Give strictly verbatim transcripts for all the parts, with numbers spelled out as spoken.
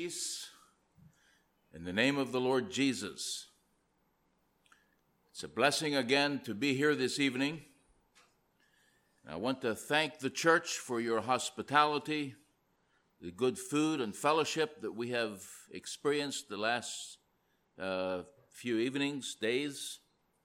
peace in the name of the Lord Jesus. It's a blessing again to be here this evening. I want to thank the church for your hospitality, the good food and fellowship that we have experienced the last uh, few evenings, days,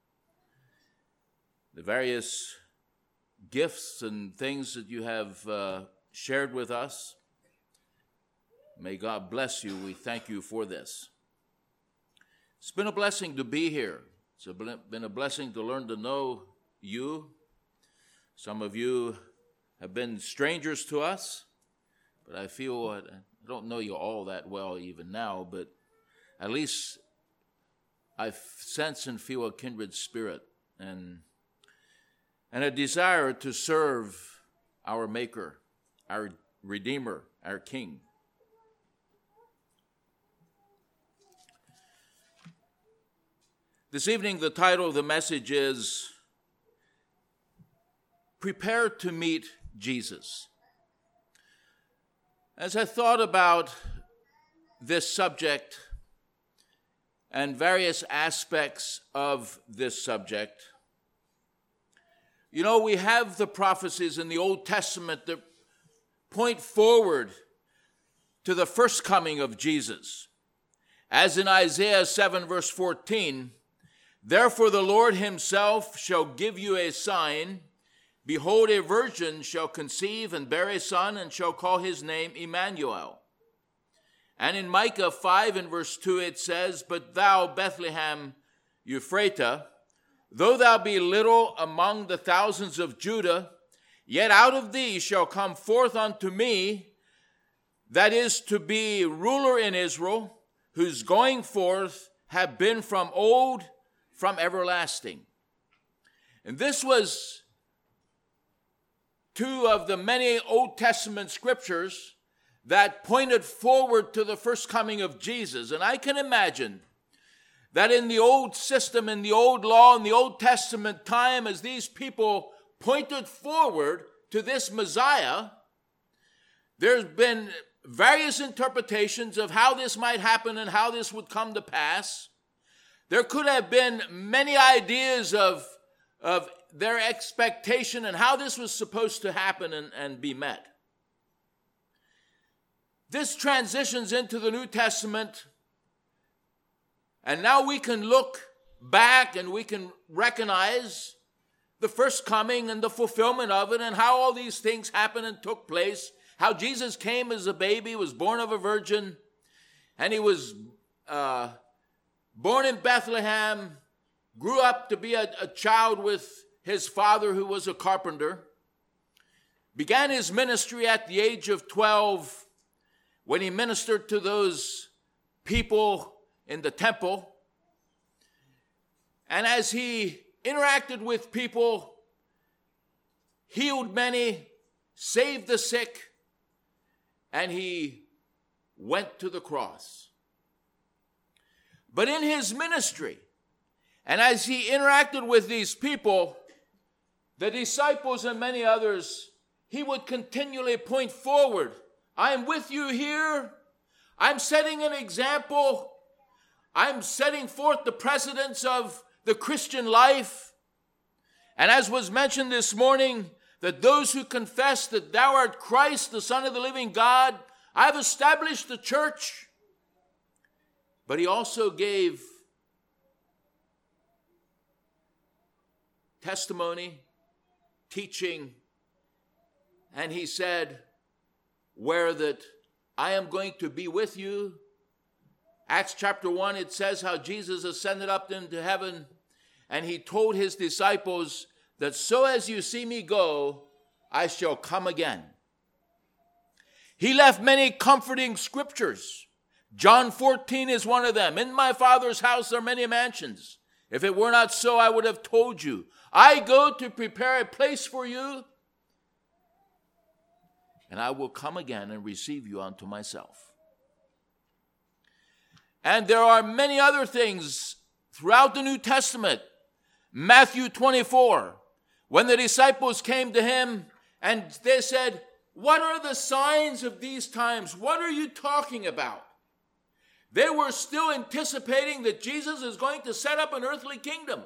the various gifts and things that you have uh, shared with us. May God bless you. We thank you for this. It's been a blessing to be here. It's been a blessing to learn to know you. Some of you have been strangers to us, but I feel, I don't know you all that well even now, but at least I sense and feel a kindred spirit and, and a desire to serve our Maker, our Redeemer, our King. This evening, the title of the message is Prepare to Meet Jesus. As I thought about this subject and various aspects of this subject, you know, we have the prophecies in the Old Testament that point forward to the first coming of Jesus. As in Isaiah seven, verse fourteen, therefore the Lord himself shall give you a sign. Behold, a virgin shall conceive and bear a son, and shall call his name Emmanuel. And in Micah five and verse two it says, but thou, Bethlehem Ephratah, though thou be little among the thousands of Judah, yet out of thee shall come forth unto me, that is to be ruler in Israel, whose going forth have been from old, from everlasting. And this was two of the many Old Testament scriptures that pointed forward to the first coming of Jesus. And I can imagine that in the old system, in the old law, in the Old Testament time, as these people pointed forward to this Messiah, there's been various interpretations of how this might happen and how this would come to pass. There could have been many ideas of, of their expectation and how this was supposed to happen and, and be met. This transitions into the New Testament, and now we can look back and we can recognize the first coming and the fulfillment of it and how all these things happened and took place, how Jesus came as a baby, was born of a virgin, and he was uh, born in Bethlehem, grew up to be a, a child with his father who was a carpenter, began his ministry at the age of twelve when he ministered to those people in the temple. And as he interacted with people, healed many, saved the sick, and he went to the cross. But in his ministry, and as he interacted with these people, the disciples and many others, he would continually point forward. I'm with you here. I'm setting an example. I'm setting forth the precedents of the Christian life. And as was mentioned this morning, that those who confess that thou art Christ, the Son of the living God, I've established the church. But he also gave testimony, teaching, and he said, where that I am going to be with you. Acts chapter one, it says how Jesus ascended up into heaven, and he told his disciples that so as you see me go, I shall come again. He left many comforting scriptures. John fourteen is one of them. In my Father's house are many mansions. If it were not so, I would have told you. I go to prepare a place for you, and I will come again and receive you unto myself. And there are many other things throughout the New Testament. Matthew twenty-four, when the disciples came to him and they said, what are the signs of these times? What are you talking about? They were still anticipating that Jesus is going to set up an earthly kingdom.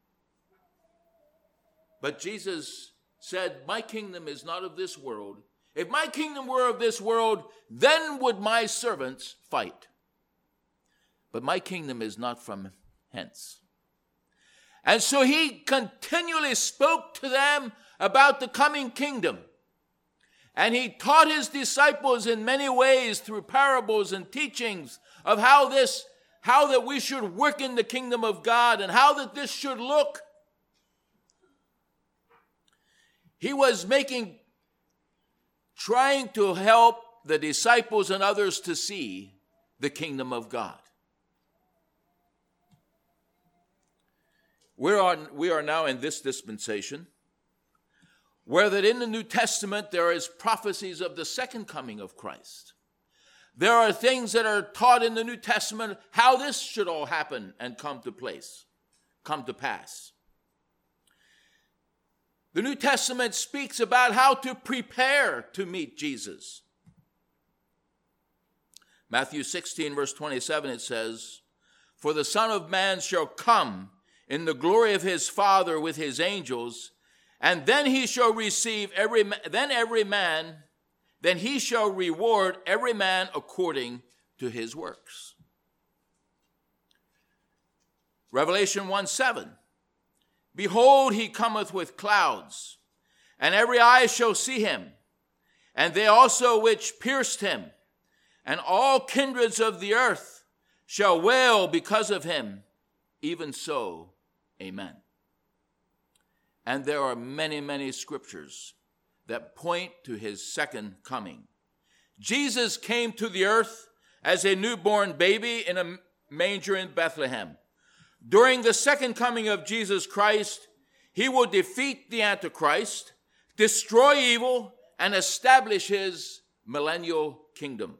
But Jesus said, my kingdom is not of this world. If my kingdom were of this world, then would my servants fight. But my kingdom is not from hence. And so he continually spoke to them about the coming kingdom. And he taught his disciples in many ways through parables and teachings of how this, how that we should work in the kingdom of God and how that this should look. He was making, trying to help the disciples and others to see the kingdom of God. We're on, we are now in this dispensation, where that in the New Testament there is prophecies of the second coming of Christ. There are things that are taught in the New Testament how this should all happen and come to place, come to pass. The New Testament speaks about how to prepare to meet Jesus. Matthew sixteen, verse twenty-seven, it says, for the Son of Man shall come in the glory of his Father with his angels, and then he shall receive every, then every man, then he shall reward every man according to his works. Revelation one seven, behold, he cometh with clouds, and every eye shall see him, and they also which pierced him, and all kindreds of the earth shall wail because of him. Even so, amen. And there are many, many scriptures that point to his second coming. Jesus came to the earth as a newborn baby in a manger in Bethlehem. During the second coming of Jesus Christ, he will defeat the Antichrist, destroy evil, and establish his millennial kingdom.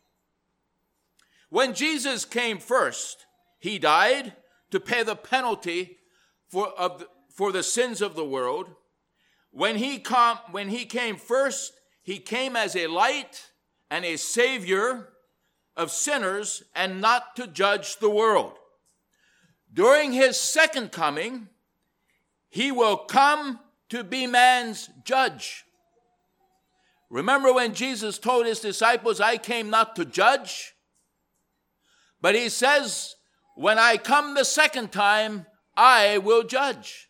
When Jesus came first, he died to pay the penalty for, of the, for the sins of the world. When he, com, when he came first, he came as a light and a savior of sinners and not to judge the world. During his second coming, he will come to be man's judge. Remember when Jesus told his disciples, I came not to judge, but he says, when I come the second time, I will judge.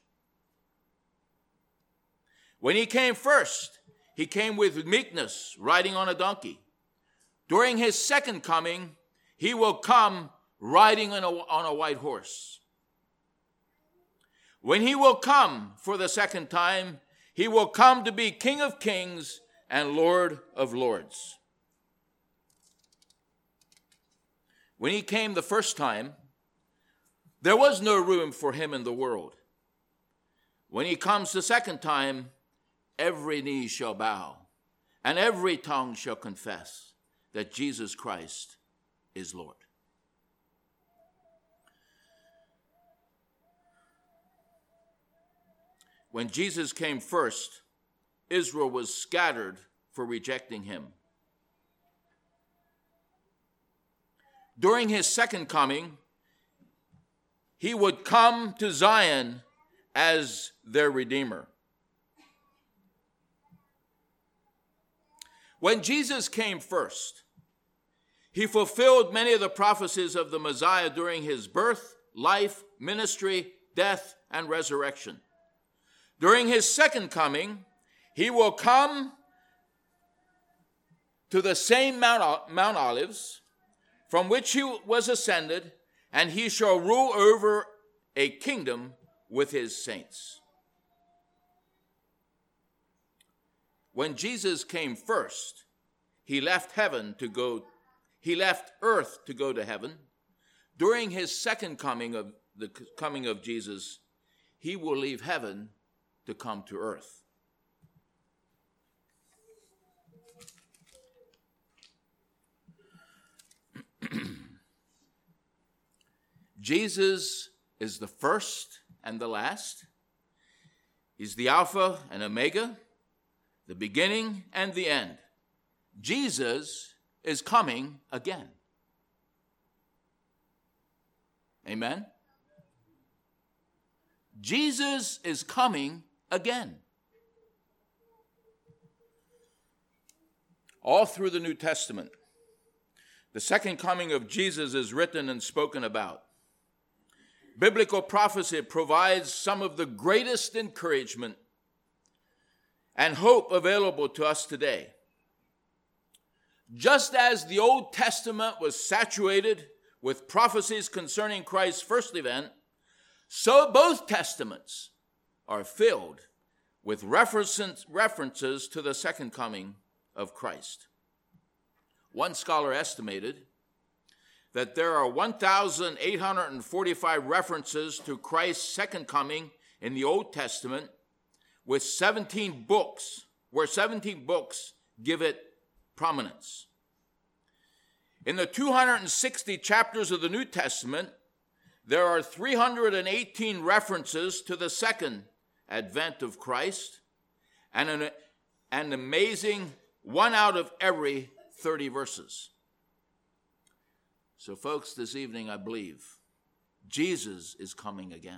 When he came first, he came with meekness, riding on a donkey. During his second coming, he will come riding on a, on a white horse. When he will come for the second time, he will come to be King of Kings and Lord of Lords. When he came the first time, there was no room for him in the world. When he comes the second time, every knee shall bow, and every tongue shall confess that Jesus Christ is Lord. When Jesus came first, Israel was scattered for rejecting him. During his second coming, he would come to Zion as their Redeemer. When Jesus came first, he fulfilled many of the prophecies of the Messiah during his birth, life, ministry, death, and resurrection. During his second coming, he will come to the same Mount, Mount Olives from which he was ascended, and he shall rule over a kingdom with his saints. When Jesus came first, he left heaven to go, he left earth to go to heaven. During his second coming of the coming of Jesus, he will leave heaven to come to earth. Jesus is the first and the last. He's the Alpha and Omega, the beginning and the end. Jesus is coming again. Amen? Jesus is coming again. All through the New Testament, the second coming of Jesus is written and spoken about. Biblical prophecy provides some of the greatest encouragement and hope available to us today. Just as the Old Testament was saturated with prophecies concerning Christ's first event, so both testaments are filled with references, references to the second coming of Christ. One scholar estimated that there are one thousand eight hundred forty-five references to Christ's second coming in the Old Testament, with seventeen books, where seventeen books give it prominence. In the two hundred sixty chapters of the New Testament, there are three hundred eighteen references to the second advent of Christ, and an, an amazing one out of every thirty verses. So, folks, this evening, I believe Jesus is coming again.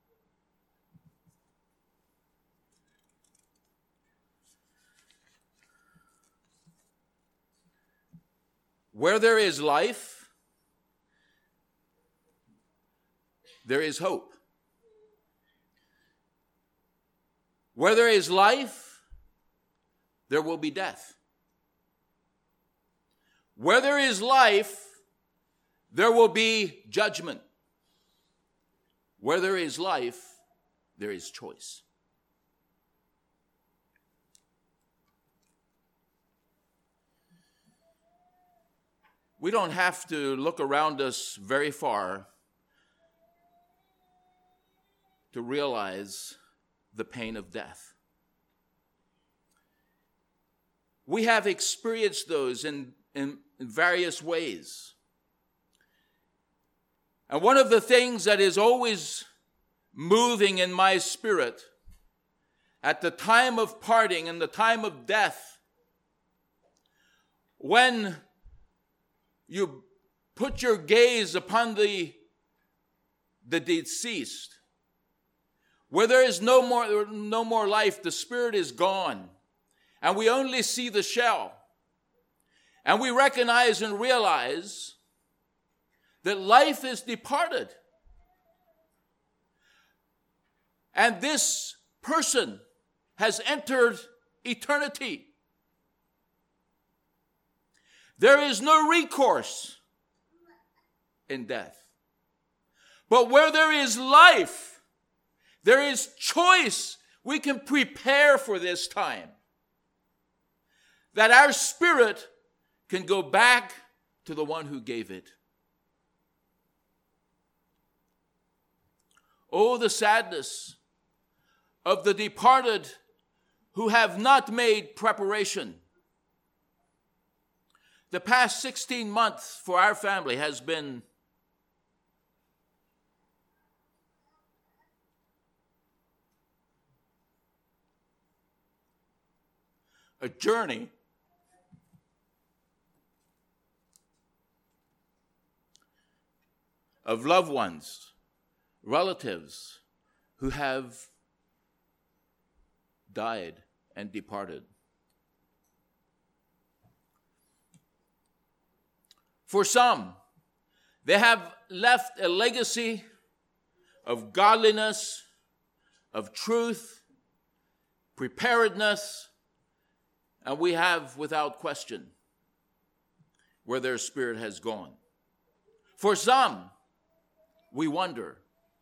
Where there is life, there is hope. Where there is life, there will be death. Where there is life, there will be judgment. Where there is life, there is choice. We don't have to look around us very far to realize the pain of death. We have experienced those in, in, in various ways. And one of the things that is always moving in my spirit at the time of parting and the time of death, when you put your gaze upon the, the deceased, where there is no more, no more life, the spirit is gone, and we only see the shell, and we recognize and realize that life is departed. And this person has entered eternity. There is no recourse in death. But where there is life, there is choice. We can prepare for this time, that our spirit can go back to the one who gave it. Oh, the sadness of the departed who have not made preparation. The past sixteen months for our family has been a journey of loved ones, relatives who have died and departed. For some, they have left a legacy of godliness, of truth, preparedness, and we have, without question, where their spirit has gone. For some, we wonder.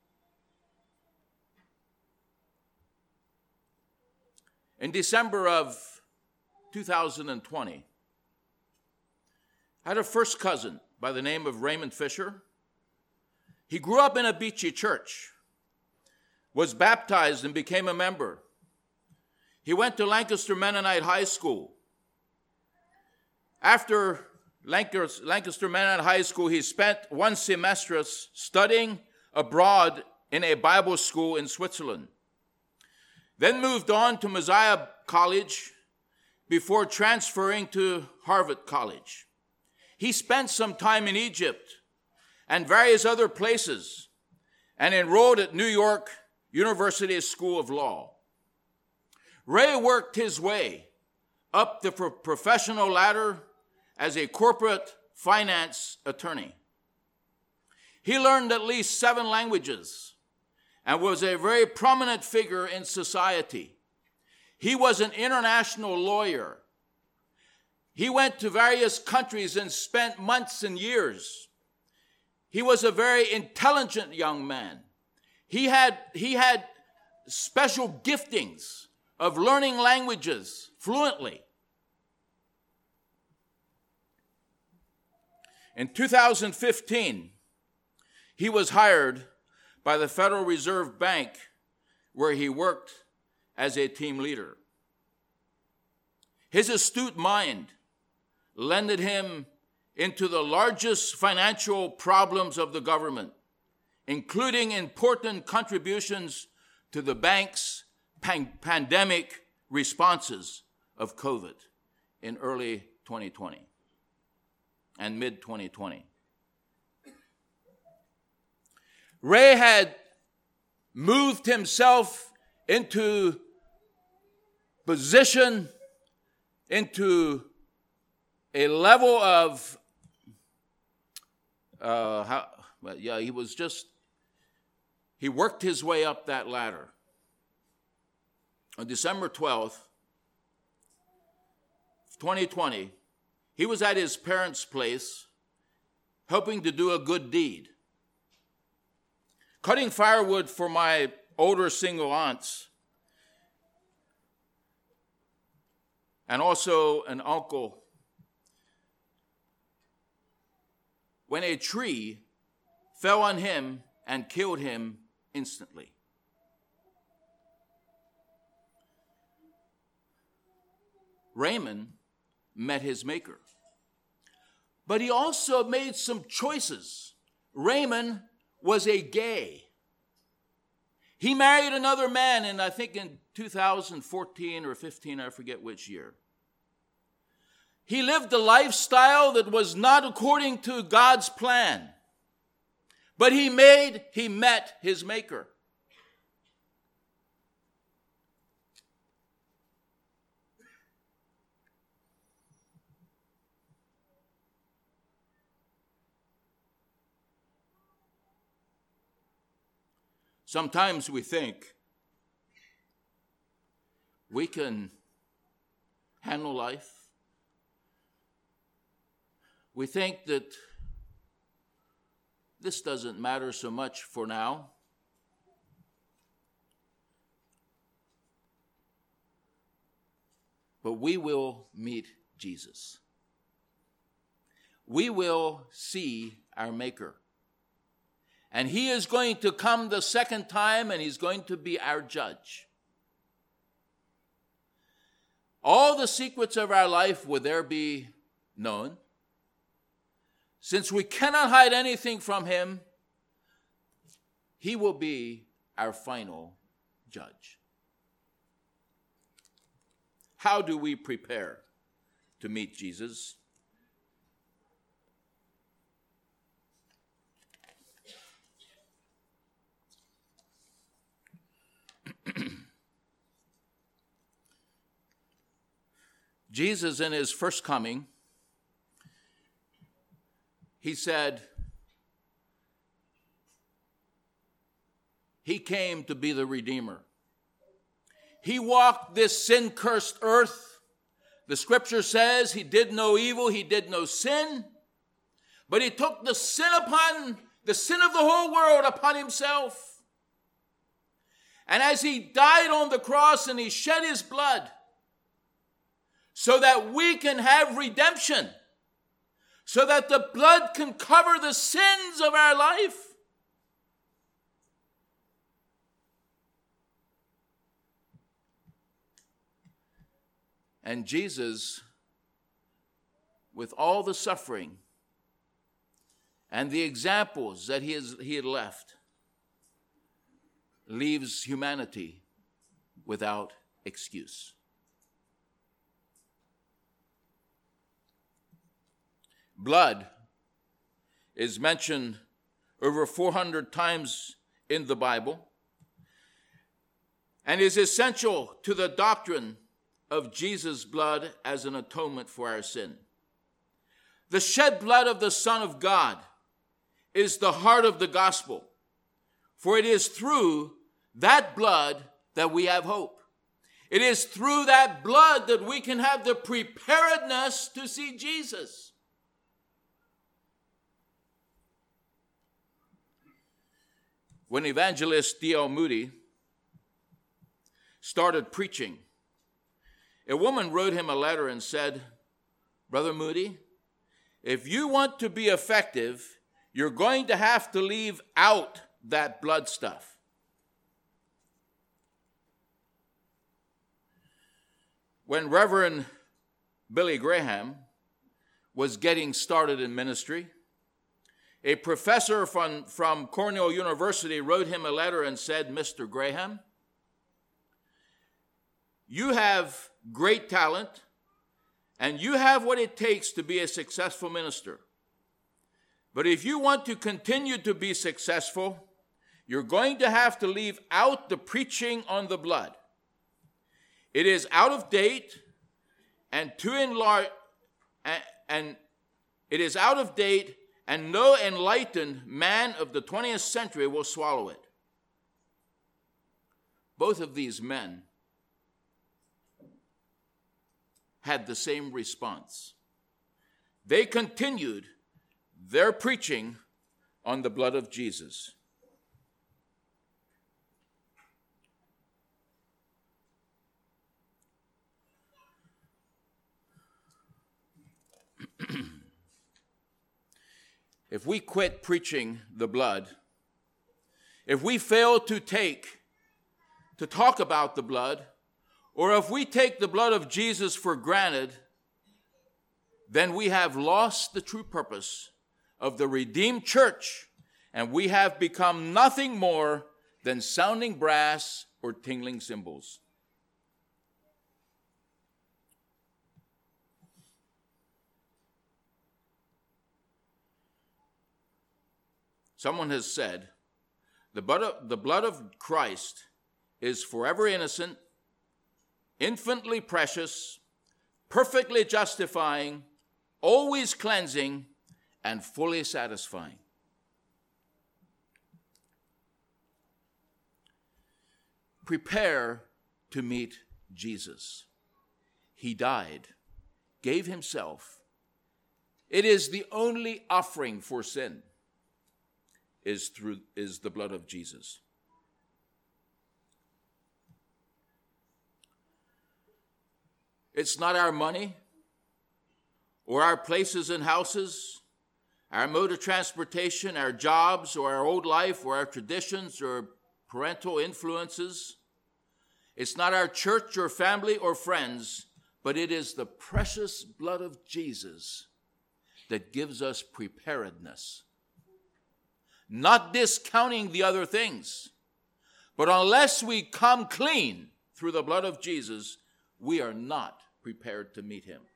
In December of two thousand twenty, I had a first cousin by the name of Raymond Fisher. He grew up in a Beachy church, was baptized and became a member. He went to Lancaster Mennonite High School. After Lancaster Mennonite High School, he spent one semester studying abroad in a Bible school in Switzerland. Then moved on to Messiah College before transferring to Harvard College. He spent some time in Egypt and various other places, and enrolled at New York University School of Law. Ray worked his way up the pro- professional ladder as a corporate finance attorney. He learned at least seven languages and was a very prominent figure in society. He was an international lawyer. He went to various countries and spent months and years. He was a very intelligent young man. He had, he had special giftings of learning languages fluently. In two thousand fifteen, he was hired by the Federal Reserve Bank, where he worked as a team leader. His astute mind lended him into the largest financial problems of the government, including important contributions to the bank's pan- pandemic responses of COVID in early twenty twenty and mid twenty twenty. Ray had moved himself into position, into a level of, uh, how, well, yeah, he was just, he worked his way up that ladder. On December twelfth, twenty twenty, he was at his parents' place helping to do a good deed. Cutting firewood for my older single aunts and also an uncle when a tree fell on him and killed him instantly. Raymond met his maker, but he also made some choices. Raymond was a gay. He married another man, and I think in two thousand fourteen or fifteen, I forget which year. He lived a lifestyle that was not according to God's plan, but he made, he met his maker. Sometimes we think we can handle life. We think that this doesn't matter so much for now. But we will meet Jesus. We will see our Maker. And he is going to come the second time, and he's going to be our judge. All the secrets of our life will there be known. Since we cannot hide anything from him, he will be our final judge. How do we prepare to meet Jesus? Jesus, in his first coming, he said he came to be the Redeemer. He walked this sin-cursed earth. The scripture says he did no evil, he did no sin, but he took the sin upon, the sin of the whole world upon himself. And as he died on the cross and he shed his blood, so that we can have redemption, so that the blood can cover the sins of our life. And Jesus, with all the suffering and the examples that he, has, he had left, leaves humanity without excuse. Blood is mentioned over four hundred times in the Bible, and is essential to the doctrine of Jesus' blood as an atonement for our sin. The shed blood of the Son of God is the heart of the gospel, for it is through that blood that we have hope. It is through that blood that we can have the preparedness to see Jesus. When evangelist D L Moody started preaching, a woman wrote him a letter and said, "Brother Moody, if you want to be effective, you're going to have to leave out that blood stuff." When Reverend Billy Graham was getting started in ministry, a professor from, from Cornell University wrote him a letter and said, "Mister Graham, you have great talent, and you have what it takes to be a successful minister. But if you want to continue to be successful, you're going to have to leave out the preaching on the blood. It is out of date, and to enlarge, and, and it is out of date, and no enlightened man of the twentieth century will swallow it." Both of these men had the same response. They continued their preaching on the blood of Jesus. If we quit preaching the blood, if we fail to take, to talk about the blood, or if we take the blood of Jesus for granted, then we have lost the true purpose of the redeemed church, and we have become nothing more than sounding brass or tingling cymbals. Someone has said, the blood of, the blood of Christ is forever innocent, infinitely precious, perfectly justifying, always cleansing, and fully satisfying. Prepare to meet Jesus. He died, gave himself. It is the only offering for sin. Is through is the blood of Jesus. It's not our money or our places and houses, our mode of transportation, our jobs or our old life or our traditions or parental influences. It's not our church or family or friends, but it is the precious blood of Jesus that gives us preparedness. Not discounting the other things, but unless we come clean through the blood of Jesus, we are not prepared to meet him.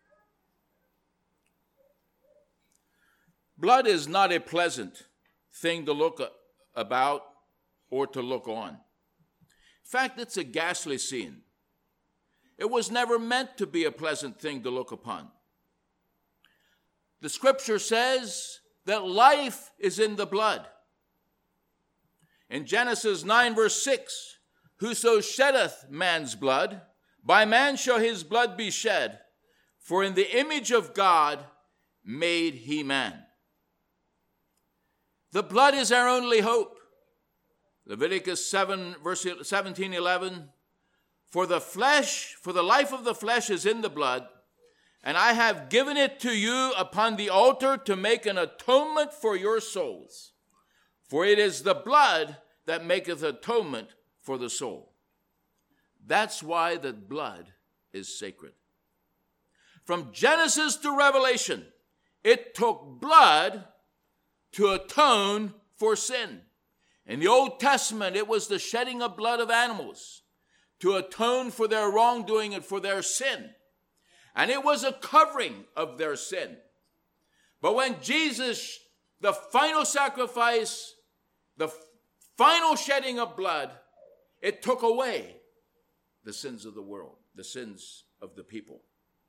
Blood is not a pleasant thing to look about or to look on. In fact, it's a ghastly scene. It was never meant to be a pleasant thing to look upon. The scripture says that life is in the blood. In Genesis nine, verse six, "Whoso sheddeth man's blood, by man shall his blood be shed, for in the image of God made he man." The blood is our only hope. Leviticus seven, verse seventeen, eleven, "For the flesh, for the life of the flesh is in the blood, and I have given it to you upon the altar to make an atonement for your souls. For it is the blood that maketh atonement for the soul." That's why the blood is sacred. From Genesis to Revelation, it took blood to atone for sin. In the Old Testament, it was the shedding of blood of animals to atone for their wrongdoing and for their sin. And it was a covering of their sin. But when Jesus the final sacrifice, the final shedding of blood, it took away the sins of the world, the sins of the people.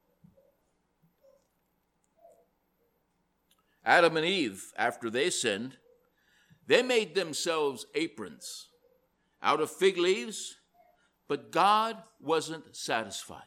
Adam and Eve, after they sinned, they made themselves aprons out of fig leaves, but God wasn't satisfied.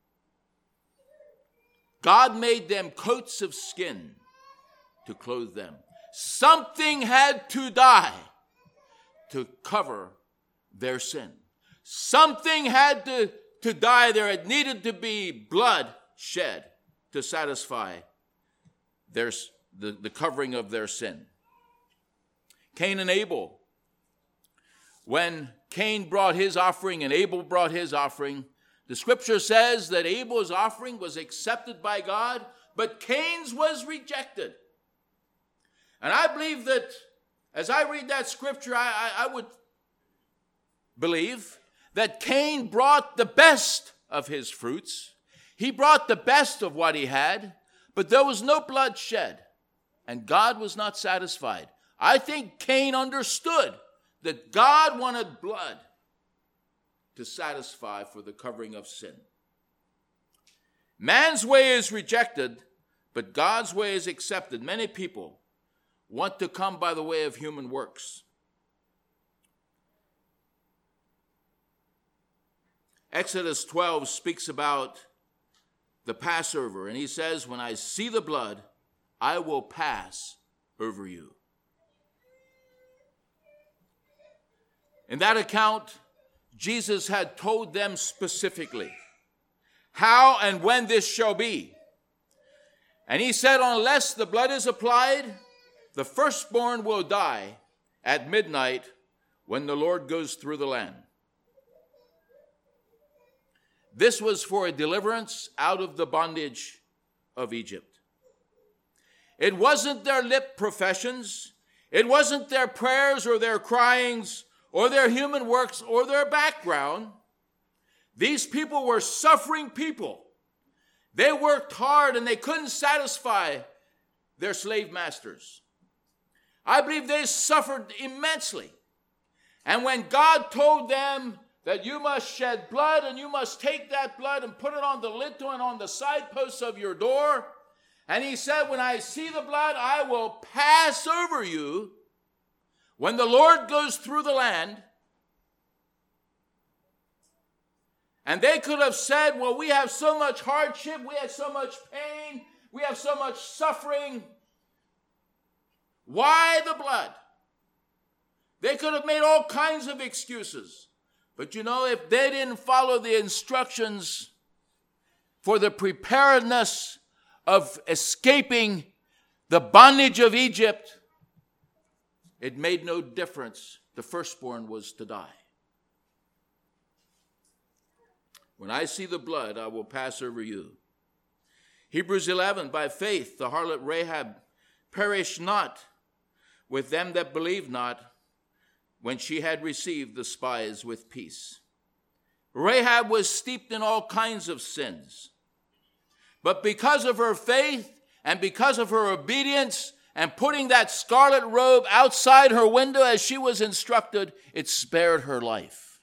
God made them coats of skin to clothe them. Something had to die to cover their sin. Something had to, to die. There had needed to be blood shed to satisfy their, the, the covering of their sin. Cain and Abel. When Cain brought his offering and Abel brought his offering, the scripture says that Abel's offering was accepted by God, but Cain's was rejected. And I believe that as I read that scripture, I, I, I would believe that Cain brought the best of his fruits. He brought the best of what he had, but there was no blood shed, and God was not satisfied. I think Cain understood that God wanted blood to satisfy for the covering of sin. Man's way is rejected, but God's way is accepted. Many people want to come by the way of human works. Exodus twelve speaks about the Passover, and he says, when I see the blood, I will pass over you. In that account, Jesus had told them specifically how and when this shall be. And he said, unless the blood is applied, the firstborn will die at midnight when the Lord goes through the land. This was for a deliverance out of the bondage of Egypt. It wasn't their lip professions. It wasn't their prayers or their cryings or their human works or their background. These people were suffering people. They worked hard and they couldn't satisfy their slave masters. I believe they suffered immensely. And when God told them that you must shed blood and you must take that blood and put it on the lintel and on the side posts of your door, and he said, when I see the blood, I will pass over you. When the Lord goes through the land, and they could have said, well, we have so much hardship, we have so much pain, we have so much suffering. Why the blood? They could have made all kinds of excuses. But you know, if they didn't follow the instructions for the preparedness of escaping the bondage of Egypt, it made no difference. The firstborn was to die. When I see the blood, I will pass over you. Hebrews eleven, by faith, the harlot Rahab perished not with them that believed not, when she had received the spies with peace. Rahab was steeped in all kinds of sins. But because of her faith and because of her obedience and putting that scarlet robe outside her window as she was instructed, it spared her life.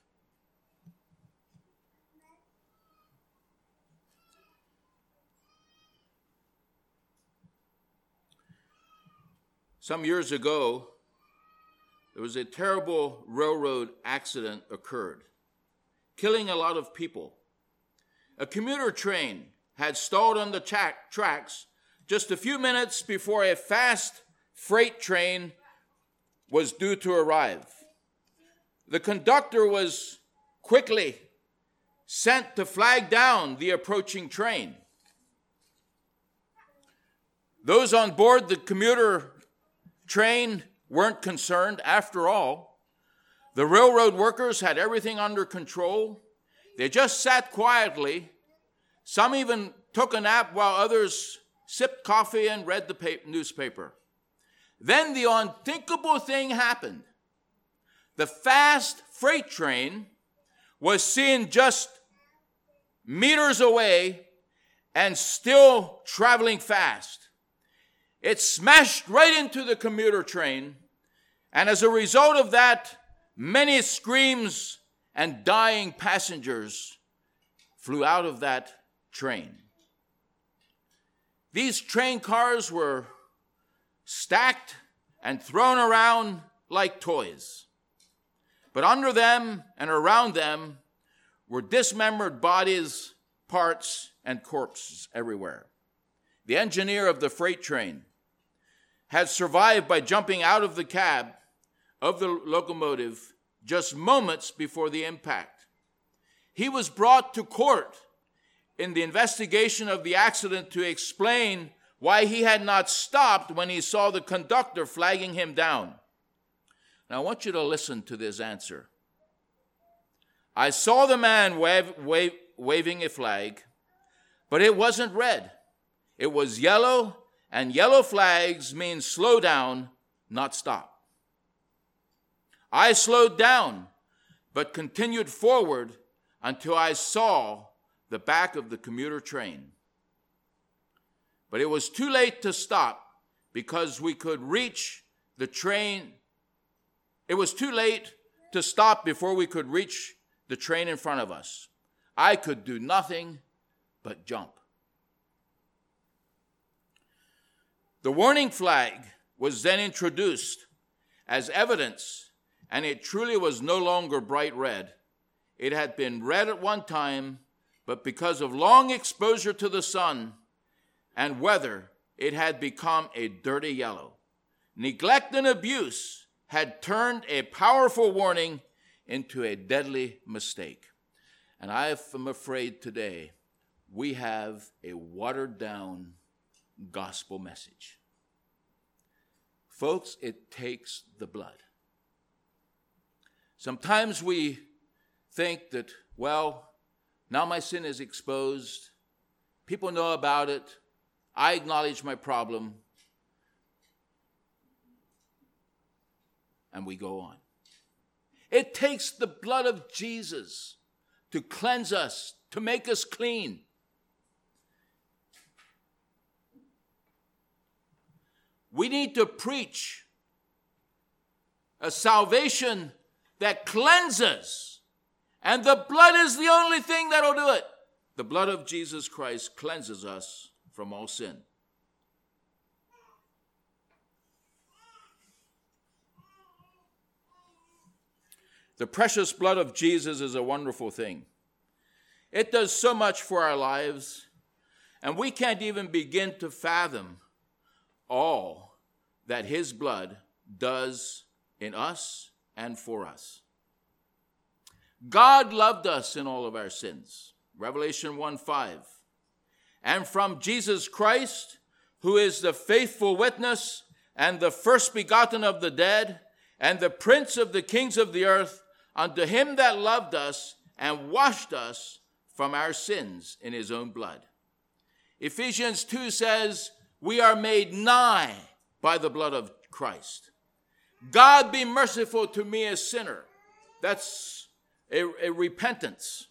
Some years ago, there was a terrible railroad accident occurred, killing a lot of people. A commuter train had stalled on the tra- tracks just a few minutes before a fast freight train was due to arrive. The conductor was quickly sent to flag down the approaching train. Those on board the commuter train weren't concerned. After all, the railroad workers had everything under control. They just sat quietly. Some even took a nap while others sipped coffee and read the paper, newspaper. Then the unthinkable thing happened. The fast freight train was seen just meters away and still traveling fast. It smashed right into the commuter train, and as a result of that, many screams and dying passengers flew out of that train. These train cars were stacked and thrown around like toys. But under them and around them were dismembered bodies, parts, and corpses everywhere. The engineer of the freight train had survived by jumping out of the cab of the locomotive just moments before the impact. He was brought to court in the investigation of the accident to explain why he had not stopped when he saw the conductor flagging him down. Now, I want you to listen to this answer. I saw the man wave, wave, waving a flag, but it wasn't red. It was yellow, and yellow flags mean slow down, not stop. I slowed down, but continued forward until I saw the back of the commuter train. But it was too late to stop because we could reach the train. It was too late to stop before we could reach the train in front of us. I could do nothing but jump. The warning flag was then introduced as evidence, and it truly was no longer bright red. It had been red at one time, but because of long exposure to the sun and weather, it had become a dirty yellow. Neglect and abuse had turned a powerful warning into a deadly mistake. And I am afraid today we have a watered-down gospel message. Folks, it takes the blood. Sometimes we think that, well, now my sin is exposed. People know about it. I acknowledge my problem. And we go on. It takes the blood of Jesus to cleanse us, to make us clean. We need to preach a salvation that cleanses. And the blood is the only thing that'll do it. The blood of Jesus Christ cleanses us from all sin. The precious blood of Jesus is a wonderful thing. It does so much for our lives, and we can't even begin to fathom all that his blood does in us and for us. God loved us in all of our sins. Revelation one five. And from Jesus Christ, who is the faithful witness and the first begotten of the dead and the prince of the kings of the earth, unto him that loved us and washed us from our sins in his own blood. Ephesians two says, we are made nigh by the blood of Christ. God be merciful to me, a sinner. That's a, a repentance.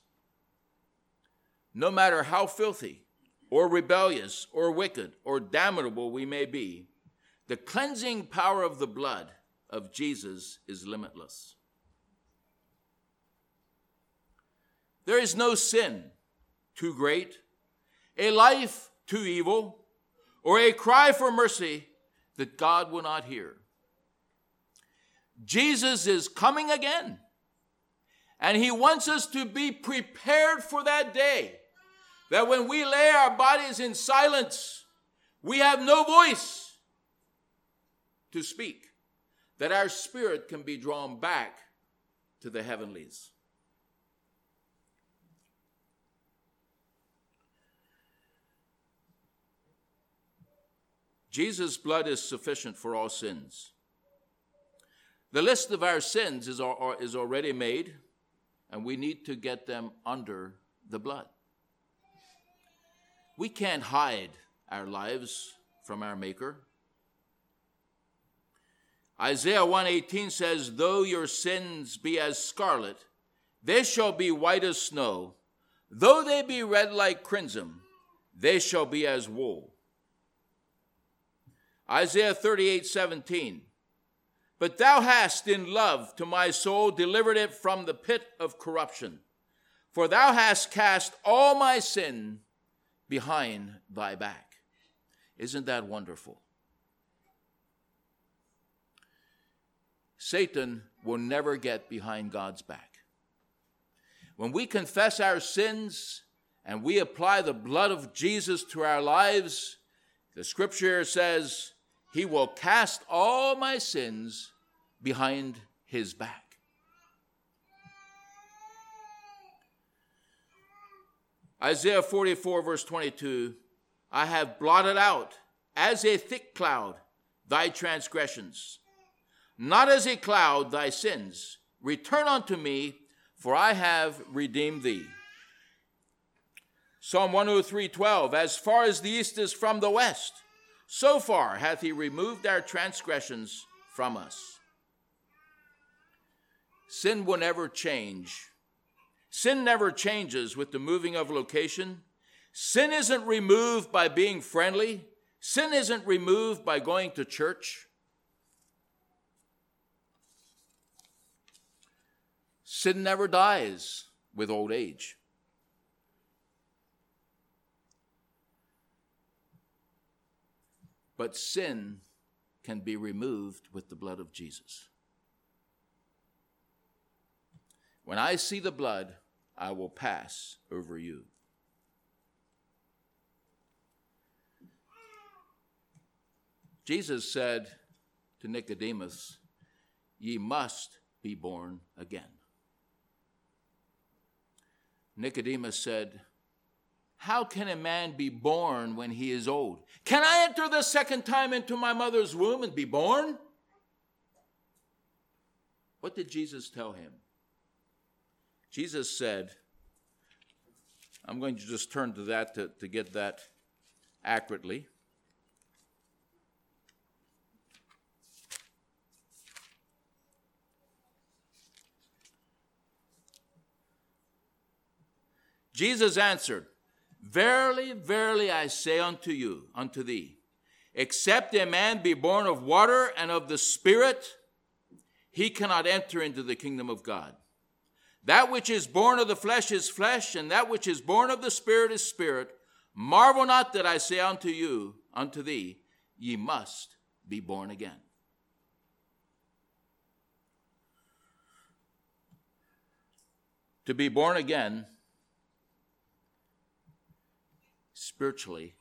No matter how filthy or rebellious or wicked or damnable we may be, the cleansing power of the blood of Jesus is limitless. There is no sin too great, a life too evil, or a cry for mercy that God will not hear. Jesus is coming again, and he wants us to be prepared for that day, that when we lay our bodies in silence, we have no voice to speak, that our spirit can be drawn back to the heavenlies. Jesus' blood is sufficient for all sins. The list of our sins is, is already made, and we need to get them under the blood. We can't hide our lives from our Maker. Isaiah one eighteen says, though your sins be as scarlet, they shall be white as snow. Though they be red like crimson, they shall be as wool. Isaiah thirty-eight seventeen. But thou hast in love to my soul delivered it from the pit of corruption. For thou hast cast all my sin behind thy back. Isn't that wonderful? Satan will never get behind God's back. When we confess our sins and we apply the blood of Jesus to our lives, the scripture says, he will cast all my sins behind his back. Isaiah forty-four verse twenty-two, I have blotted out as a thick cloud thy transgressions, not as a cloud thy sins. Return unto me, for I have redeemed thee. Psalm one oh three twelve, as far as the east is from the west, so far hath he removed our transgressions from us. Sin will never change. Sin never changes with the moving of location. Sin isn't removed by being friendly. Sin isn't removed by going to church. Sin never dies with old age. But sin can be removed with the blood of Jesus. When I see the blood, I will pass over you. Jesus said to Nicodemus, ye must be born again. Nicodemus said, how can a man be born when he is old? Can I enter the second time into my mother's womb and be born? What did Jesus tell him? Jesus said, I'm going to just turn to that to, to get that accurately. Jesus answered, verily, verily, I say unto you, unto thee, except a man be born of water and of the Spirit, he cannot enter into the kingdom of God. That which is born of the flesh is flesh, and that which is born of the Spirit is spirit. Marvel not that I say unto you, unto thee, ye must be born again. To be born again, spiritually,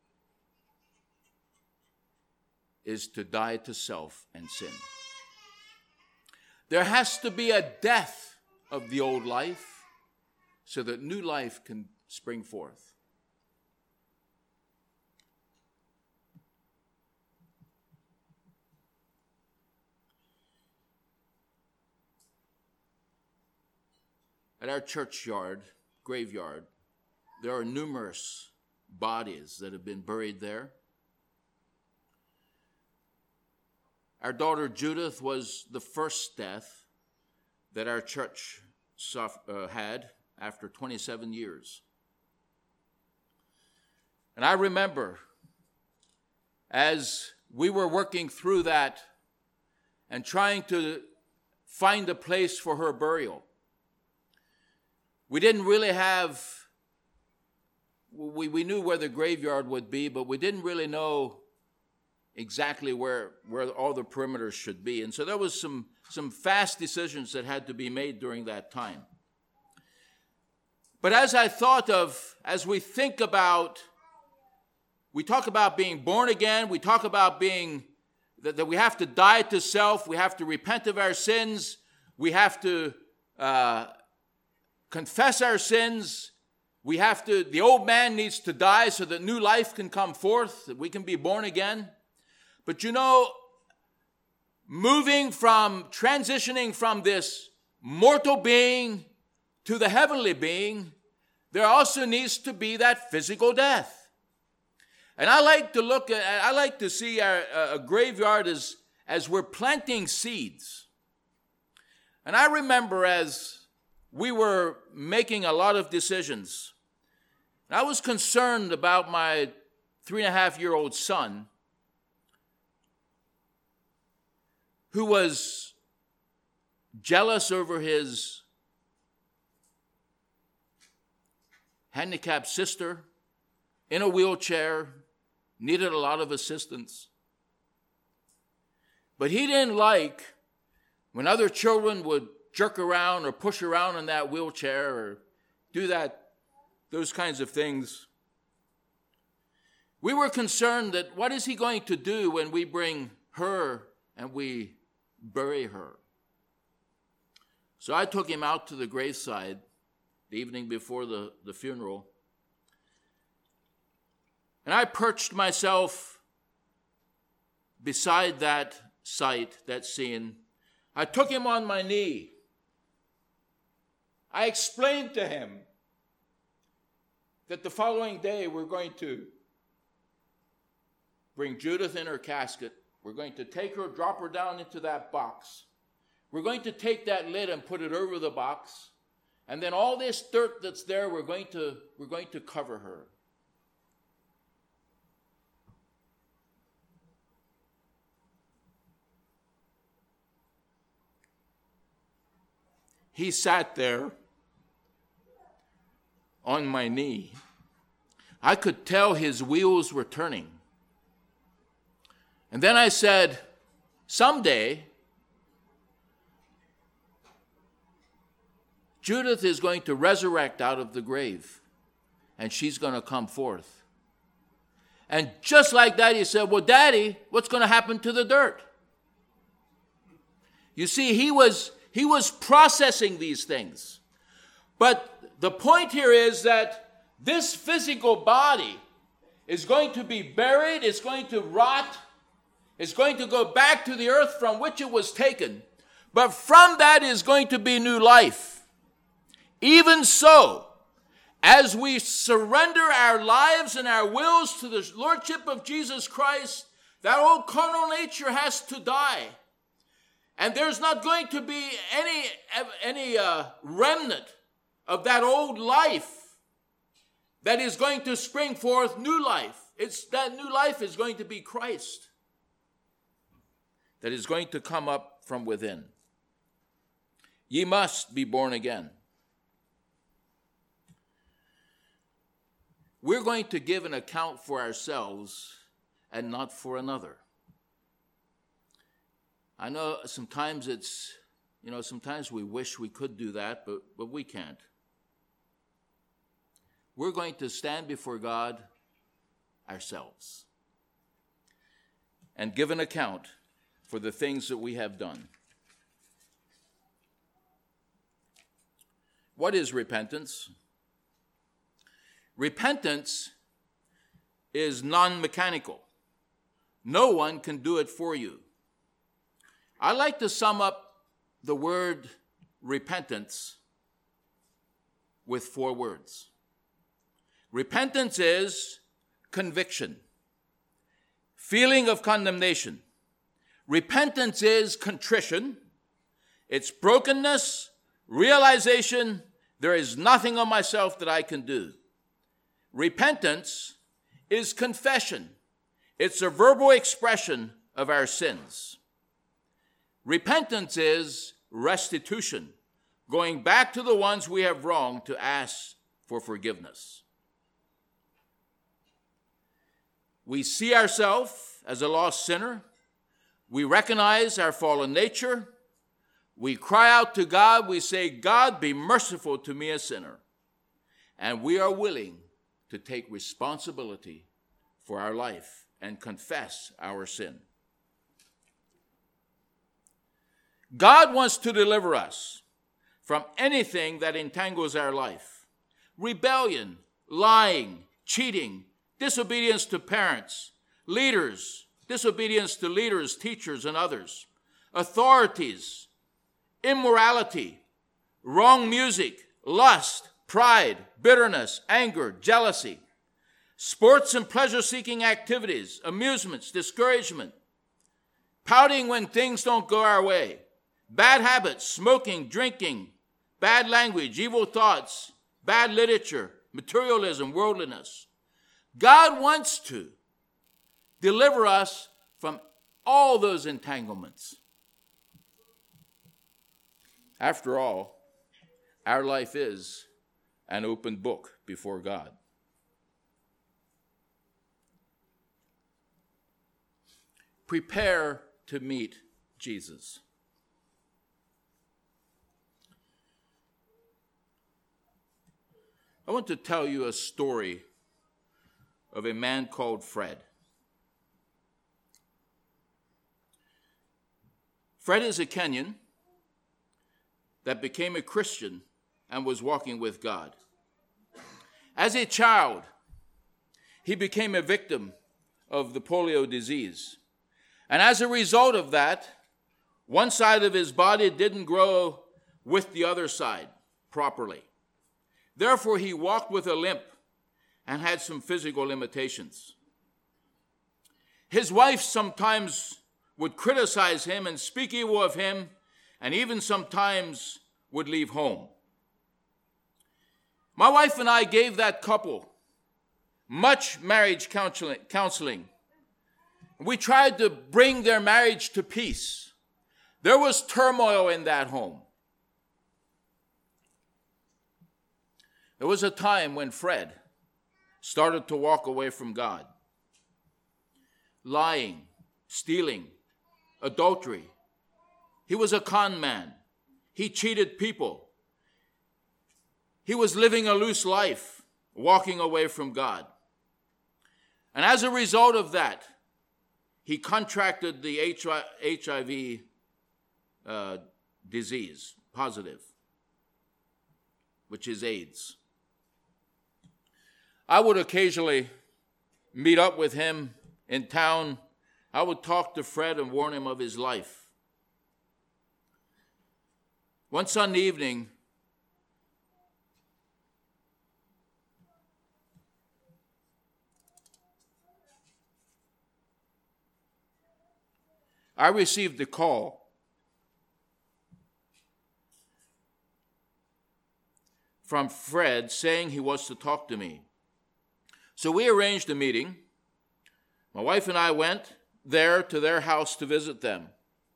is to die to self and sin. There has to be a death of the old life so that new life can spring forth. At our churchyard, graveyard, there are numerous bodies that have been buried there. Our daughter Judith was the first death that our church uh, had after twenty-seven years. And I remember as we were working through that and trying to find a place for her burial, we didn't really have, we, we knew where the graveyard would be, but we didn't really know exactly where, where all the perimeters should be. And so there was some, some fast decisions that had to be made during that time. But as I thought of, as we think about, we talk about being born again, we talk about being, that, that we have to die to self, we have to repent of our sins, we have to uh, confess our sins, we have to, the old man needs to die so that new life can come forth, that we can be born again. But you know, moving from, transitioning from this mortal being to the heavenly being, there also needs to be that physical death. And I like to look at, I like to see our, a graveyard as, as we're planting seeds. And I remember as we were making a lot of decisions, I was concerned about my three and a half year old son, who was jealous over his handicapped sister in a wheelchair, needed a lot of assistance. But he didn't like when other children would jerk around or push around in that wheelchair or do that, those kinds of things. We were concerned that what is he going to do when we bring her and we bury her? So I took him out to the graveside the evening before the, the funeral. And I perched myself beside that sight, that scene. I took him on my knee. I explained to him that the following day we're going to bring Judith in her casket. We're going to take her, drop her down into that box. We're going to take that lid and put it over the box. And then all this dirt that's there, we're going to, we're going to cover her. He sat there on my knee. I could tell his wheels were turning. And then I said, someday, Judith is going to resurrect out of the grave, and she's going to come forth. And just like that, he said, well, Daddy, what's going to happen to the dirt? You see, he was, he was processing these things. But the point here is that this physical body is going to be buried, it's going to rot, it's going to go back to the earth from which it was taken. But from that is going to be new life. Even so, as we surrender our lives and our wills to the Lordship of Jesus Christ, that old carnal nature has to die. And there's not going to be any, any uh, remnant of that old life that is going to spring forth new life. It's that new life is going to be Christ, that is going to come up from within. Ye must be born again. We're going to give an account for ourselves and not for another. I know sometimes it's, you know, sometimes we wish we could do that, but, but we can't. We're going to stand before God ourselves and give an account for the things that we have done. What is repentance? Repentance is non-mechanical. No one can do it for you. I like to sum up the word repentance with four words. Repentance is conviction, feeling of condemnation. Repentance is contrition. It's brokenness, realization, there is nothing of myself that I can do. Repentance is confession. It's a verbal expression of our sins. Repentance is restitution, going back to the ones we have wronged to ask for forgiveness. We see ourselves as a lost sinner. We recognize our fallen nature. We cry out to God. We say, God, be merciful to me, a sinner. And we are willing to take responsibility for our life and confess our sin. God wants to deliver us from anything that entangles our life. Rebellion, lying, cheating, disobedience to parents, leaders, disobedience to leaders, teachers, and others, authorities, immorality, wrong music, lust, pride, bitterness, anger, jealousy, sports and pleasure-seeking activities, amusements, discouragement, pouting when things don't go our way, bad habits, smoking, drinking, bad language, evil thoughts, bad literature, materialism, worldliness. God wants to deliver us from all those entanglements. After all, our life is an open book before God. Prepare to meet Jesus. I want to tell you a story of a man called Fred. Fred is a Kenyan that became a Christian and was walking with God. As a child, he became a victim of the polio disease. And as a result of that, one side of his body didn't grow with the other side properly. Therefore, he walked with a limp and had some physical limitations. His wife sometimes would criticize him and speak evil of him, and even sometimes would leave home. My wife and I gave that couple much marriage counseling. We tried to bring their marriage to peace. There was turmoil in that home. There was a time when Fred started to walk away from God. Lying, stealing, adultery. He was a con man. He cheated people. He was living a loose life, walking away from God. And as a result of that, he contracted the H I V uh, disease, positive, which is AIDS. I would occasionally meet up with him in town. I would talk to Fred and warn him of his life. One Sunday evening, I received a call from Fred saying he wants to talk to me. So we arranged a meeting. My wife and I went there to their house to visit them.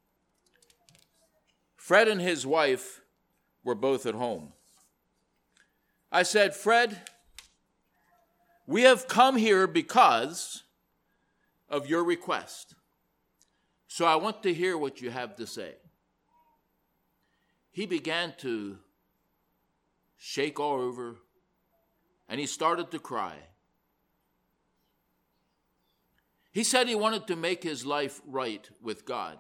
Fred and his wife were both at home. I said, Fred, we have come here because of your request. So I want to hear what you have to say. He began to shake all over, and he started to cry. He said he wanted to make his life right with God.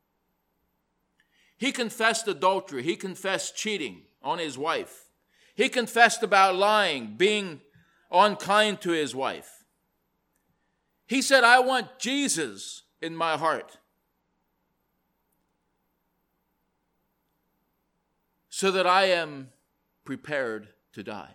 He confessed adultery. He confessed cheating on his wife. He confessed about lying, being unkind to his wife. He said, I want Jesus in my heart, so that I am prepared to die.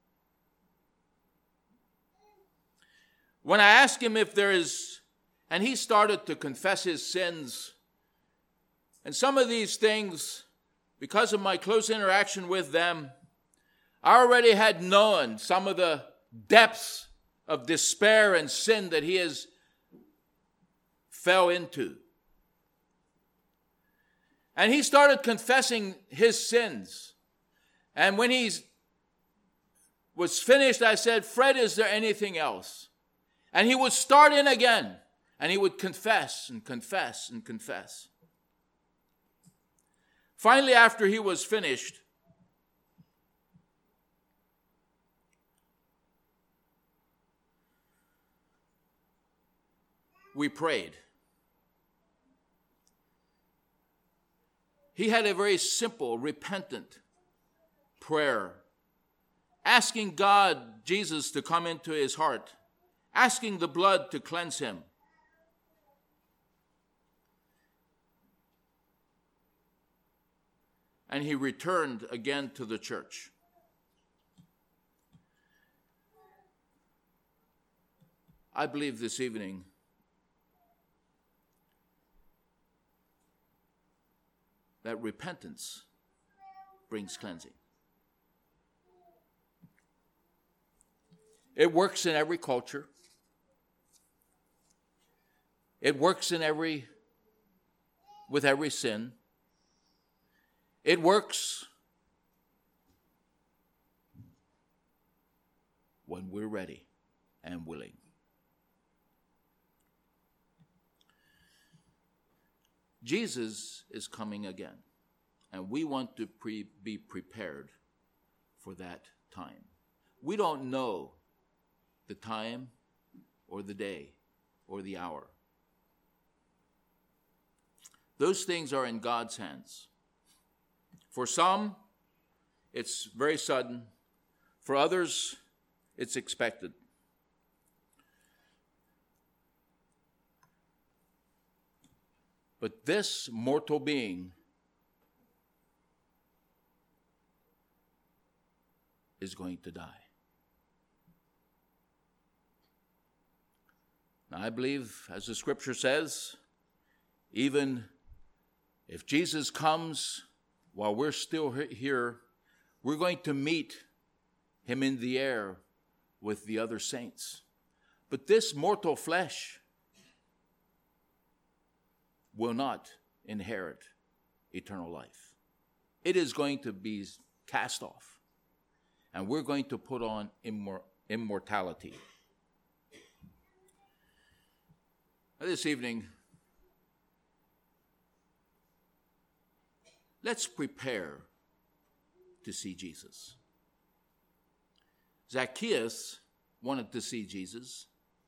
When I asked him if there is, and he started to confess his sins, and some of these things, because of my close interaction with them, I already had known some of the depths of despair and sin that he has fell into. And he started confessing his sins. And when he was finished, I said, Fred, is there anything else? And he would start in again, and he would confess and confess and confess. Finally, after he was finished, we prayed. He had a very simple, repentant prayer, asking God, Jesus, to come into his heart, asking the blood to cleanse him. And he returned again to the church. I believe this evening that repentance brings cleansing. It works in every culture. It works in every, with every sin. It works when we're ready and willing. Jesus is coming again, and we want to pre- be prepared for that time. We don't know the time or the day or the hour. Those things are in God's hands. For some, it's very sudden. For others, it's expected. But this mortal being is going to die. Now, I believe, as the scripture says, even if Jesus comes while we're still here, we're going to meet him in the air with the other saints. But this mortal flesh will not inherit eternal life. It is going to be cast off, and we're going to put on immor- immortality. This evening, let's prepare to see Jesus. Zacchaeus wanted to see Jesus.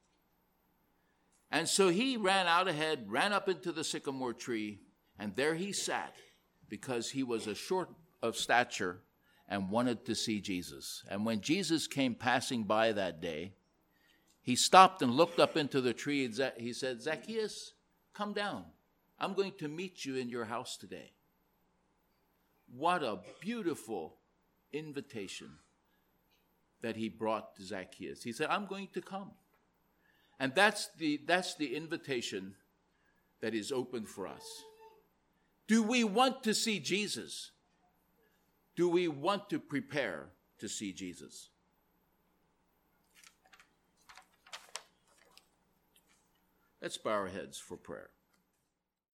And so he ran out ahead, ran up into the sycamore tree, and there he sat because he was a short of stature and wanted to see Jesus. And when Jesus came passing by that day, he stopped and looked up into the tree and he said, "Zacchaeus, come down. I'm going to meet you in your house today." What a beautiful invitation that he brought to Zacchaeus. He said, "I'm going to come." And that's the, that's the invitation that is open for us. Do we want to see Jesus? Do we want to prepare to see Jesus? Let's bow our heads for prayer.